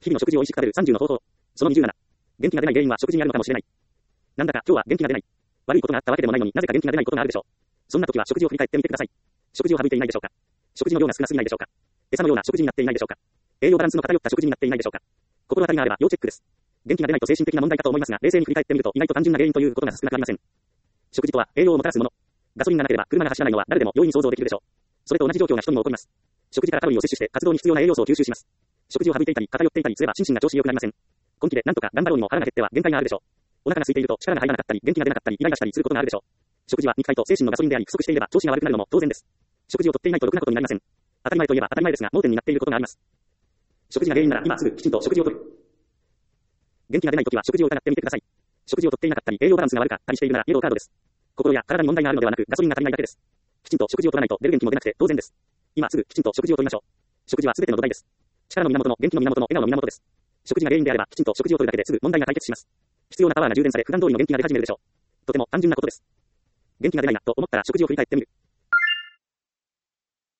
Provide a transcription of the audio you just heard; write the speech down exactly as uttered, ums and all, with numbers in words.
日々の食事を美味しく食べるさんじゅうの方法。そのにじゅうなな。元気が出ない原因は食事にあるのかもしれない。なんだか今日は元気が出ない。悪いことがあったわけでもないのになぜか元気が出ないことがあるでしょう。そんな時は食事を振り返ってみてください。食事を省いていないでしょうか。食事の量が少なすぎないでしょうか。餌のような食事になっていないでしょうか。栄養バランスの偏った食事になっていないでしょうか。心当たりがあれば要チェックです。元気が出ないと精神的な問題かと思いますが、冷静に振り返ってみると意外と単純な原因ということが少なくありません。食事とは栄養をもたらすもの。ガソリンがなければ車が走らないのは誰でも容易に想像できるでしょう。それと同じ状況が人にも起こります。食事からカロリーを摂取して活動に必要な栄養素を吸収します。食事を省いていたり偏っていたりすれば心身が調子良くなりません。根気でなんとか頑張ろうにも腹が減っては限界があるでしょう。お腹が空いていると力が入らなかったり元気が出なかったりイライラしたりすることがあるでしょう。食事は肉体と精神のガソリンであり不足していれば調子が悪くなるのも当然です。食事をとっていないとろくなことになりません。当たり前といえば当たり前ですが盲点になっていることがあります。食事が原因なら今すぐきちんと食事をとる。元気が出ないときは食事を疑ってみてください。食事をとっていなかったり栄養バランスが悪かったりしているならイエローカードです。心や体に問題があるのではなくガソリンが足りないだけです。きちんと食事をとらないと出る元気も出なくて当然です。今すぐきちんと食事をとりましょう。食事は全ての土台です。力の源も元気の源も笑顔の源です。食事が原因であればきちんと食事をとるだけですぐ問題が解決します。必要なパワーが充電され普段通りの元気が出始めるでしょう。とても単純なことです。元気が出ないなと思ったら食事を振り返ってみる。